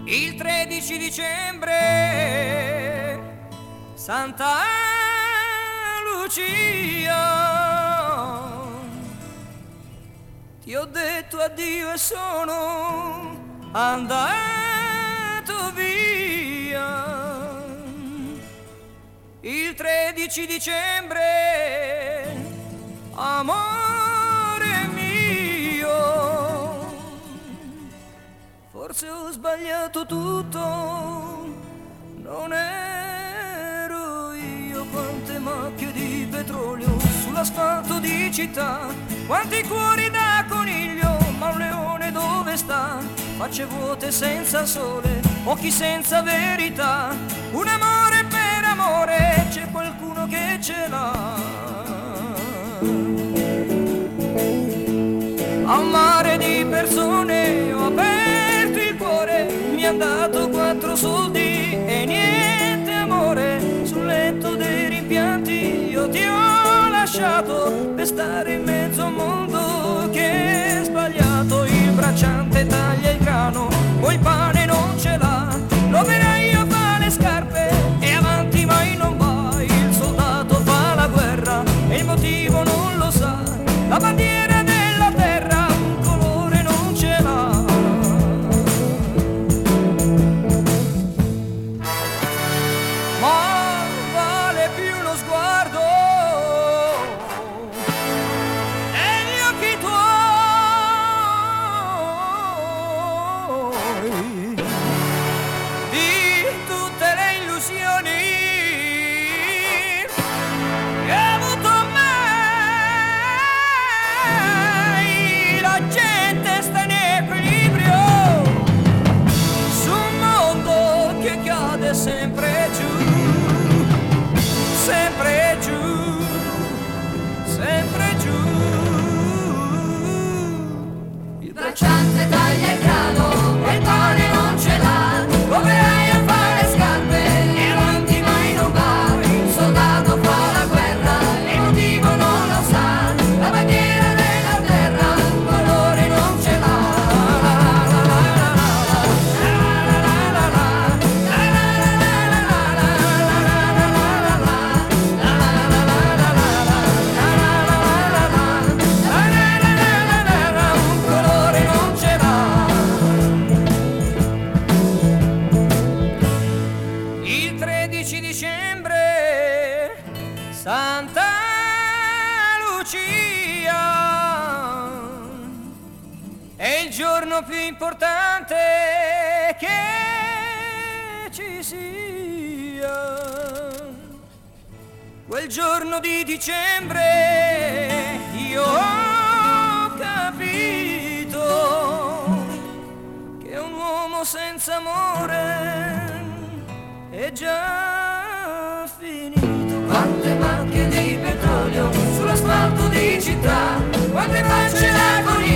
Il 13 dicembre, Santa Lucia, ti ho detto addio e sono andato via. Il 13 dicembre, amore mio, forse ho sbagliato tutto, non ero io. Quante macchie di petrolio sull'asfalto di città, quanti cuori da coniglio, ma un leone dove sta? Facce vuote senza sole, occhi senza verità, un amore per amore, c'è qualcuno che ce l'ha. A un mare di persone ho aperto il cuore, mi han dato 4 soldi e niente amore. Sul letto dei rimpianti io ti ho lasciato per stare in mezzo a un mondo che è sbagliato. Il bracciante taglia il grano, poi il pane non ce l'ha, l'operaio fa le scarpe e avanti mai non va. Il soldato fa la guerra e il motivo non lo sa, la bandiera della terra un colore non ce l'ha. Ma vale più uno sguardo e gli occhi tuoi di tutte le illusioni che ho avuto mai. La gente sta in equilibrio su un mondo che cade sempre giù, sempre giù, sempre giù. Il bracciante taglia il grano e il pane non ce l'ha, l'operaio fa le scarpe e avanti mai non va. Il soldato fa la guerra e il motivo non lo sa, la bandiera della terra un colore non ce l'ha. Un colore non ce l'ha. Il 13 dicembre, Santa Lucia, è il giorno più importante che ci sia. Quel giorno di dicembre io ho capito che un uomo senza amore è già finito. Quante macchie di petrolio sull'asfalto di città, quante facce da coniglio,